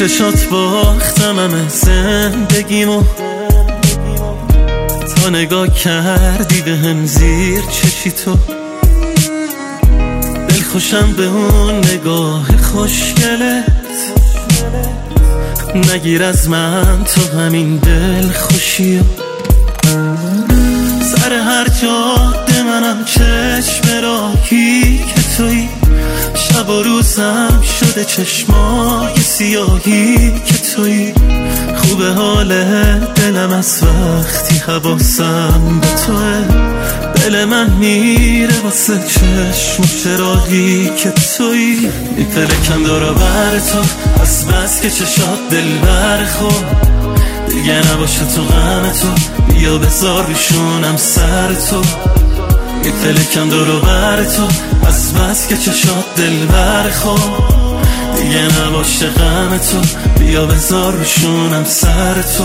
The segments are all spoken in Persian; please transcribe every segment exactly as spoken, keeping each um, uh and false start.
چشات باختم همه زندگیمو، تا نگاه کردی به هم زیر چشی تو. دل خوشم به اون نگاه خوشگلت، نگیر از من تو همین دل خوشیو. سر هر جاده منم چشم راهی که تویی، شب و روزم شده چشمای سیاهی که تویی. خوبه حال دلم از وقتی حواسم به توه، دل من میره واسه چشم و چراغی که تویی. میپلکم دورا بر تو از بس که چشات دل برخور، دیگه نباشه تو غم تو، بیا بذار روشونم سر تو. میپلکم دورو بر تو از بس که چشات دل برخور، دیگه نباشه غم تو، بیا بذار روشونم سر تو.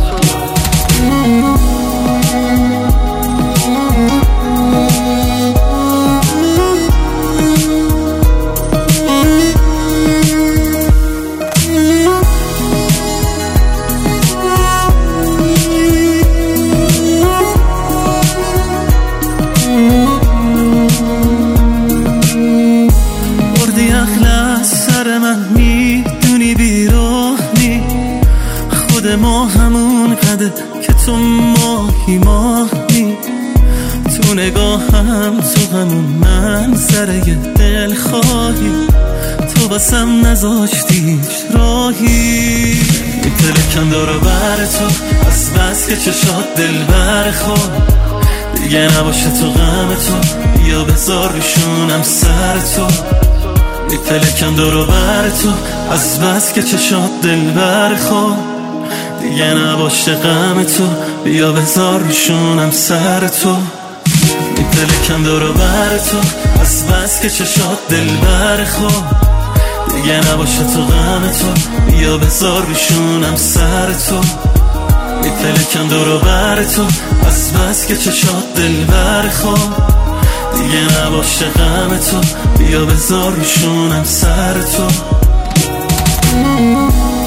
ما همون قده که تو ماهی ماهی، تو نگاهم تو همون منظره دل خواهی، تو بسم نذاشتی راهی. میپلکم دورا بر تو از بس که چشات دل برخور، دیگه نباشه تو غم تو، بیا بذار روشونم سر تو. میپلکم دورا بر تو از بس که چشات دل برخور، دیگه نباشه غم تو، بیا بذار روشونم سر تو. میپلکم دورو بر تو از بس که چشات دل برخور، دیگه نباشه تو غم تو، بیا بذار روشونم سر تو. میپلکم دورو بر تو از بس که چشات دل برخور، دیگه نباشه غم تو، بیا بذار روشونم سر تو.